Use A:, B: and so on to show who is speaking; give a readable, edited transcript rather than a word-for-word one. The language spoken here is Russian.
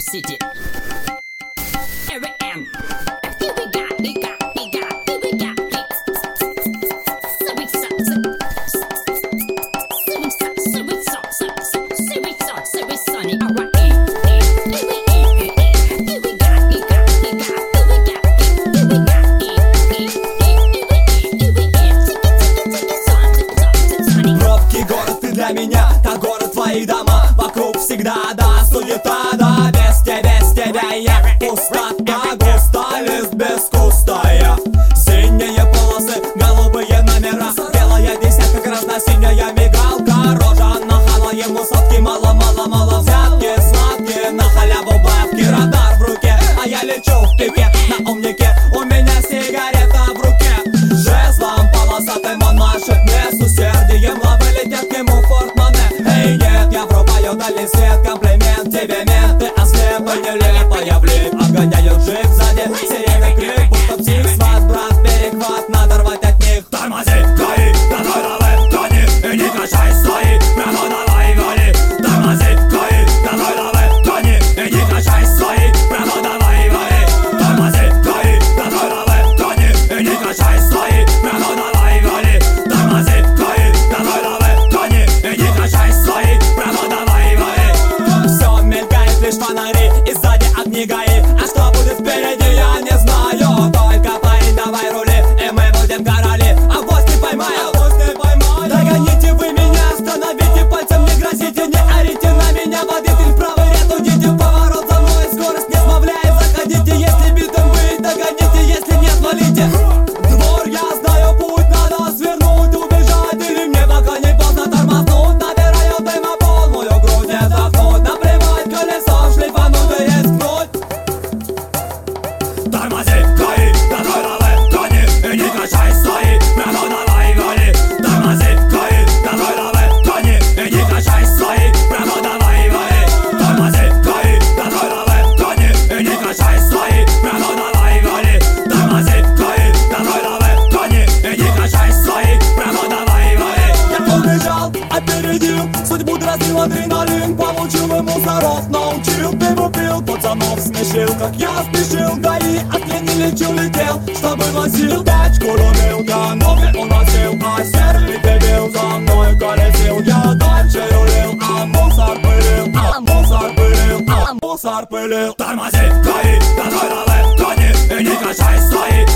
A: City. Here we am. Here we got, we got, we got, here we got. Sunny, alright.
B: Для меня, так город, твои дома. Вокруг всегда, да, суета, да. Без тебя я пустота. Густо, лист безвкусная. Синие полосы, голубые номера. Белая десятка, красно-синяя мигалка. Рожа нахала, ему сотки, мало взятки. Сладкие, на халяву бабки. Радар в руке, а я лечу в пике. На умнике, у меня сигарета в руке. Жезлом полосатым он машет мне. С усердием лавы летят к нему портмоне. Эй, нет, я врубаю дальний свет. Комплимент тебе, мент, ты ослепа, нелепо. Я влип, обгоняют джип сзади. Сирены крик, будто псих. Сват, брат, перехват, надо рвать от них.
C: Тормози, гори, давай, давай, гони. И не качай свои, прямо давай, гони. Тормози, гори, давай, давай, гони. И не качай свои, прямо давай, гони. Тормози, гори, давай, давай, гони. И не качай свои, прямо давай, гони. Тормози, гори, давай, давай, гони. И не качай свои, прямо давай, гони.
B: Все мелькает, лишь фонари, и сзади огни ГАИ. А что будет впереди, я не знаю. Только парень, давай рули, и мы будем короли. А авось не поймаю, догоните вы меня, остановите, пальцем не грозите. Не орите на меня, водитель в правый ряд уйдите. Поворот за мной, скорость не сбавляй, заходите. Если битым вы, догоните, если нет, валите. Двор, я знаю путь, надо свернуть, убежать. Или мне пока не поздно тормознуть. Набираю дыма полную грудь, не вдохнуть. Наплевать колесом, шлифануть и рискнуть.
C: Тормози, гори, давай, давай, гони. И не качай свои, прямо давай, гони. Тормози, гори, давай, давай, гони. И не качай свои, прямо давай, гони. Тормози, гори, давай, давай, гони. И не качай свои, прямо давай, гони. Тормози, гори, давай, давай, гони. И не качай свои, прямо давай, гони.
B: Я убежал, опередил, судьбу дразнил адреналин. Получил и мусоров, научил, пиво пил, пацанов смешил. Как я спешил, ГАИ от меня не лечил, летел, чтобы носил. Тачку рулил, я ноги уносил, а серый дебил за мной колесил. Я дальше рулил, а мусор пылил.
C: Тормози, гори, давай, давай, гони. И не качай свои,